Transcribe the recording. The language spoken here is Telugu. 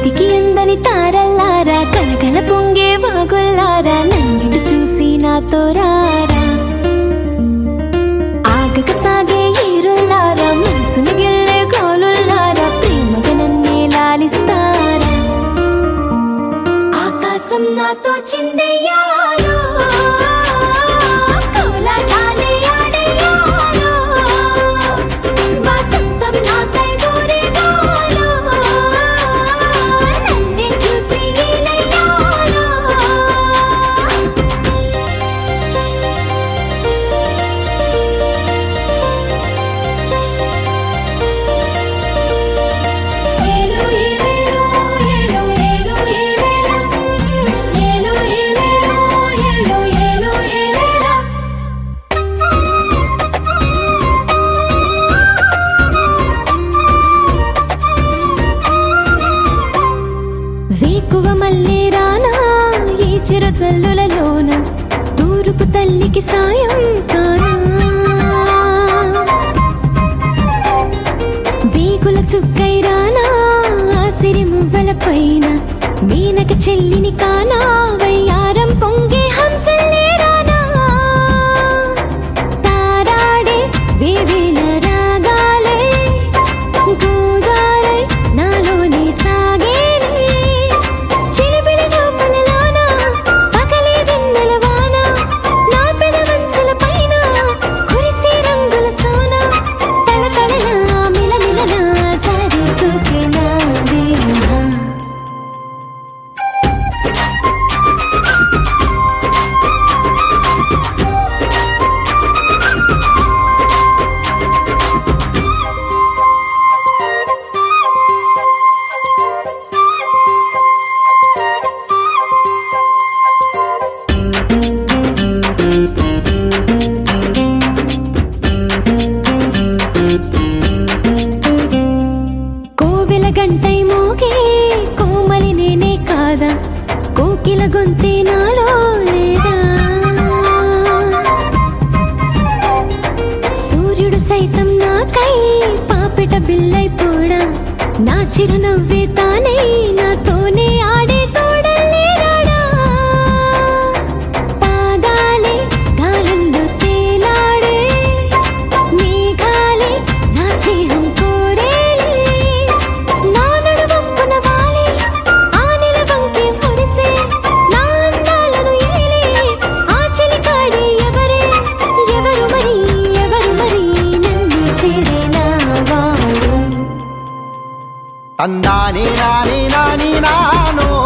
కంటికి అందని తారల్లారా కలకల పొంగే వాగుల్లారా నన్నిటి చూసి నాతో రారా ఆగక సాగే ఈరుల్లారా మనసును గిల్లే గోలుల్లారా ప్రేమగా నన్నే లాలిస్తారా ఆకాశం నాతో చిందెయ్యాలో మళ్ళీ రానా ఈ చిరుజల్లులలోన తూర్పు తల్లికి సాయం కానా వేగుల చుక్కై రానా ఆసిరి మువ్వల పైన మీనక చెల్లిని కానా వయ్యారం పొంగే హంసల్లే రానా తారాడే వేవేల రాగాలే గోదారై నాలోనే సాగే గంటై మోగే కోమలి నేనే కాదా కోకిల గొంతే నాలో లేదా సూర్యుడు సైతం నాకై పాపిట బిల్లై పోడా నా చిరునవ్వే తానై నాతోనే ఆడే తోడల్లే రాడా పాదాలే గాలుల్లో తేలాడే మేఘాలే నా స్నేహం తందాని నాని నాని నానో